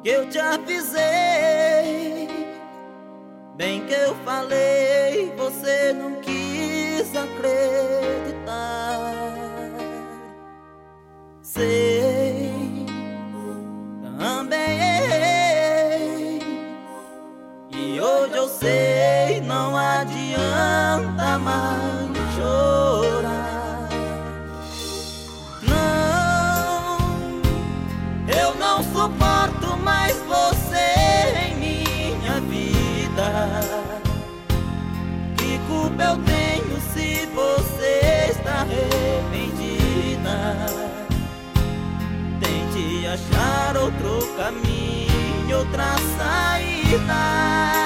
que eu te avisei. Bem que eu falei, você não quis acreditar. Sei, também errei, e hoje eu sei, não adianta mais chorar. Não, eu não suporto mais você em minha vida. Que culpa eu tenho se você está arrependida? Tente achar outro caminho, outra saída.